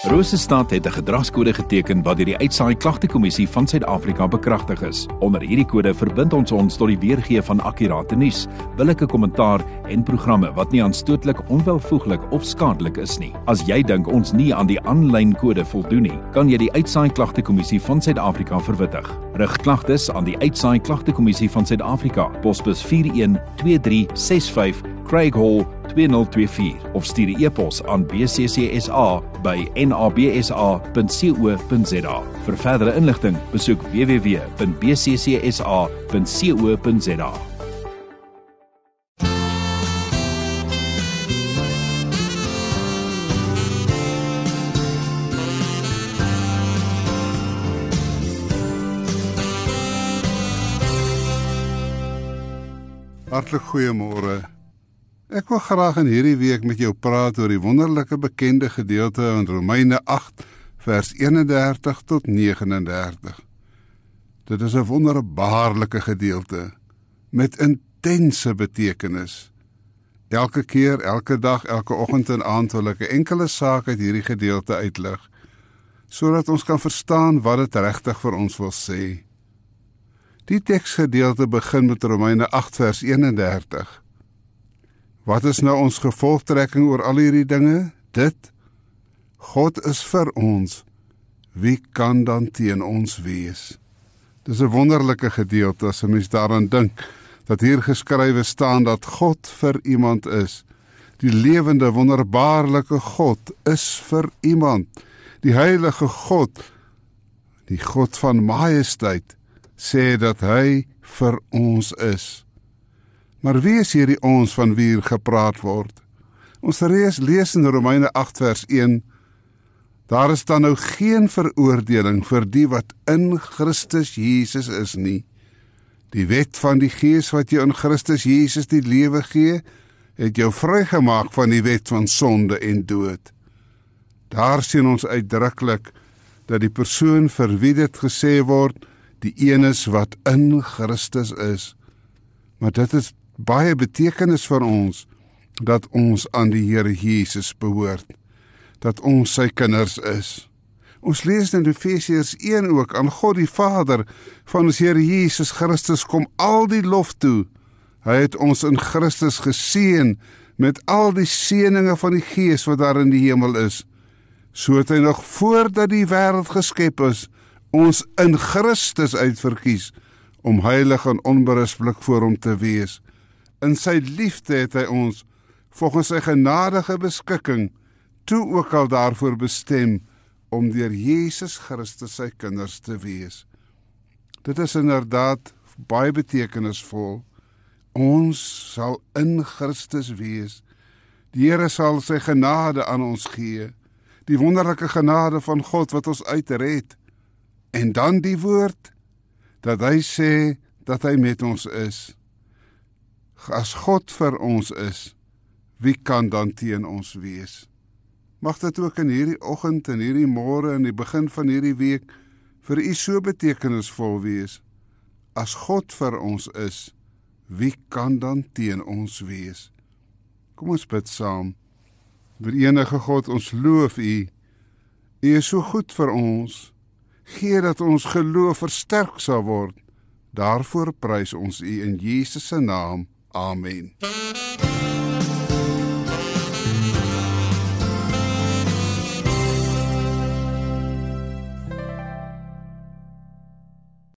Rosestad het 'n gedragskode geteken wat deur die Uitsaai Klagtekommissie van Suid-Afrika bekragtig is. Onder hierdie kode verbind ons tot die weergee van akkurate nuus, billike kommentaar en programme wat nie aanstootlik, onwelvoeglik of skadelik is nie. As jy dink ons nie aan die aanlyn kode voldoen nie, kan jy die Uitsaai Klagtekommissie van Suid-Afrika verwittig. Rig klagtes aan die Uitsaai Klagtekommissie van Suid-Afrika, posbus 412365, Craig Hall 2024 of stuur 'n e-pos aan bccsa@nabsa.co.za. Vir verdere inligting, besoek www.bccsa.co.za. Hartlik goeiemôre. Ek wil graag in hierdie week met jou praat oor die wonderlike bekende gedeelte in Romeine 8 vers 31 tot 39. Dit is 'n wonderbaarlike gedeelte met intense betekenis. Elke keer, elke dag, elke oggend en aand wil ek 'n enkele saak uit hierdie gedeelte uitlig, sodat ons kan verstaan wat dit regtig vir ons wil sê. Die teksgedeelte begin met Romeine 8 vers 31. Wat is nou ons gevolgtrekking oor al hierdie dinge? Dit: God is vir ons. Wie kan dan teen ons wees? Dis 'n wonderlike gedeelte as 'n mens daaraan dink, dat hier geskrywe staan dat God vir iemand is. Die lewende, wonderbaarlike God is vir iemand. Die heilige God, die God van majesteit, sê dat hy vir ons is. Maar wie is hierdie ons van wie hier gepraat word? Ons lees in Romeine 8 vers 1, daar is dan nou geen veroordeling vir die wat in Christus Jesus is nie. Die wet van die Gees wat jou in Christus Jesus die lewe gee, het jou vrygemaak van die wet van sonde en dood. Daar sien ons uitdruklik dat die persoon vir wie dit gesê word, die een is wat in Christus is. Maar dit is baie betekenis vir ons, dat ons aan die Here Jesus behoort, dat ons sy kinders is. Ons lees in Efesiërs 1 ook, aan God die Vader van ons Here Jesus Christus kom al die lof toe. Hy het ons in Christus geseën met al die seëninge van die Gees wat daar in die hemel is. So het hy nog voordat die wêreld geskep is, ons in Christus uitverkies, om heilig en onberispelik voor hom te wees. In sy liefde het hy ons, volgens sy genadige beskikking, toe ook al daarvoor bestem, om deur Jesus Christus sy kinders te wees. Dit is inderdaad baie betekenisvol. Ons sal in Christus wees. Die Here sal sy genade aan ons gee, die wonderlike genade van God wat ons uitred. En dan die woord, dat hy sê, dat hy met ons is. As God vir ons is, wie kan dan teen ons wees? Mag dit ook in hierdie oggend, en hierdie môre, en die begin van hierdie week, vir u so betekenisvol wees. As God vir ons is, wie kan dan teen ons wees? Kom ons bid saam. Enige God, ons loof u. U is so goed vir ons. Gee dat ons geloof versterk sal word. Daarvoor prys ons u in Jesus se naam. Amen.